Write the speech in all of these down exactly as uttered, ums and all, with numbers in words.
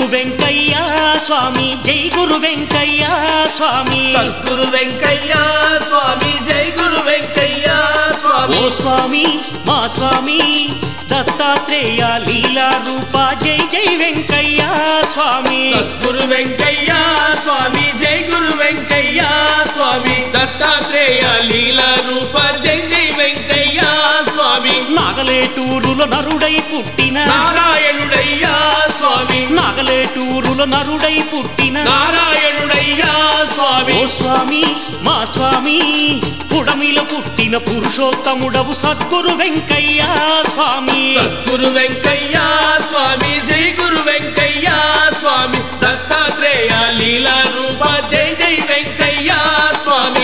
వెంకయ్య స్వామి జై గురు వెంకయ్య స్వామి సద్గురు వెంకయ్య స్వామి జై గురు వెంకయ్య స్వామి ఓ స్వామి మా స్వామి దత్తాత్రేయ లీలా రూప జై జై వెంకయ్య స్వామి సద్గురు వెంకయ్య స్వామి జై గురు వెంకయ్య స్వామి దత్తాత్రేయ లీలా రూప జై జై వెంకయ్య స్వామి నాగలేటూరులో నరుడై పుట్టిన నారాయణుడయ్యా స్వామి నాగలేటూరులో నరుడై పుట్టిన నారాయణుడయ్యా స్వామి ఓ స్వామి మా స్వామి పుడమిలో పుట్టిన పురుషోత్తముడవు సద్గురు వెంకయ్య స్వామి సద్గురు వెంకయ్య స్వామి జై గురు వెంకయ్య స్వామి దత్తాత్రేయ లీలా రూప జై జై వెంకయ్య స్వామి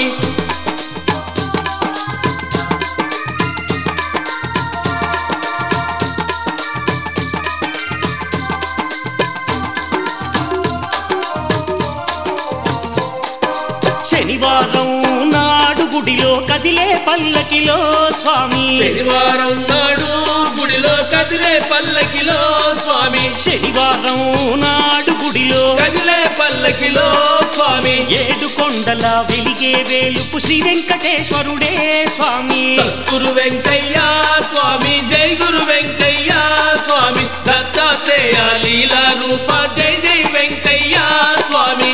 శనివారం నాడు గుడిలో కదిలే పల్లకిలో స్వామి శనివారం నాడు గుడిలో కదిలే పల్లకిలో స్వామి శనివారం నాడు గుడిలో కదిలే పల్లకిలో స్వామి ఏడు కొండల వెలిగే వేలుపు శ్రీ వెంకటేశ్వరుడే స్వామి సద్గురు వెంకయ్య స్వామి జై గురు వెంకయ్య స్వామి దత్తాత్రేయ లీలా రూప జై జై వెంకయ్య స్వామి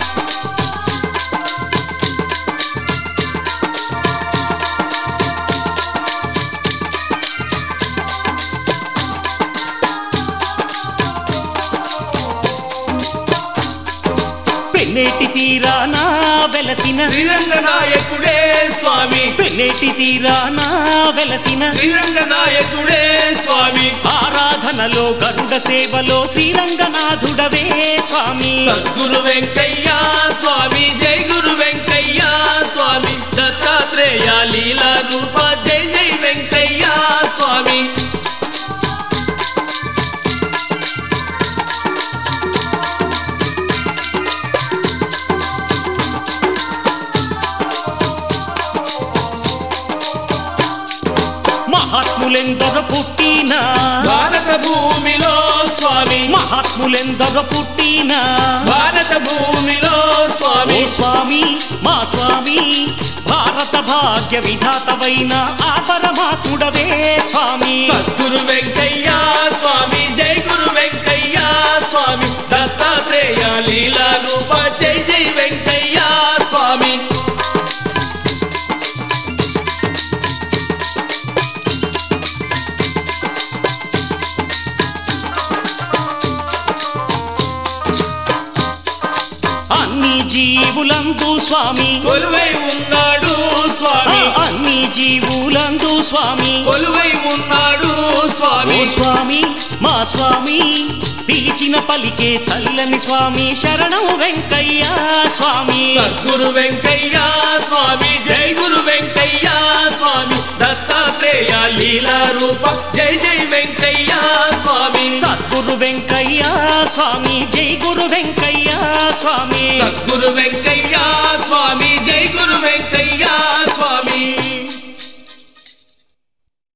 పెన్నేటి తీరానా వెలసిన శ్రీరంగ నాయకుడే స్వామి పెన్నేటి తీరానా వెలసిన శ్రీరంగ నాయకుడే స్వామి ఆరాధనలో గరుడ సేవలో శ్రీరంగనాథుడవే స్వామి సద్గురు వెంకయ్య స్వామి జై గురు వెంకయ్య స్వామి దత్తాత్రేయ లీలా రూప జై జై వెంకయ్య స్వామి మహాత్ములెందరో పుట్టిన భారత భూమిలో స్వామి మహాత్ములెందరో పుట్టిన భారత భూమిలో స్వామి ఓ స్వామి మా స్వామి భారత భాగ్య విధాతవైన ఆ పరమాత్ముడవే స్వామి సద్గురు వెంకయ్య స్వామి జై గురు వెంకయ్య స్వామి దత్తాత్రేయ లీలా రూప జై జై వెంకయ్య స్వామి అన్ని జీవులందు స్వామి కొలువై ఉన్నాడు స్వామి అన్ని జీవులందు స్వామి కొలువై ఉన్నాడు స్వామి ఓ స్వామి మా స్వామి పిలిచిన పలికే చల్లని స్వామి శరణం వెంకయ్య స్వామి సద్గురు వెంకయ్య స్వామి జై గురు వెంకయ్య స్వామి దత్తాత్రేయ లీలా రూప జై జై వెంకయ్య స్వామి సద్గురు వెంకయ్య స్వామి జై గురు వెంకయ్య స్వామి సద్గురు వెంకయ్య స్వామి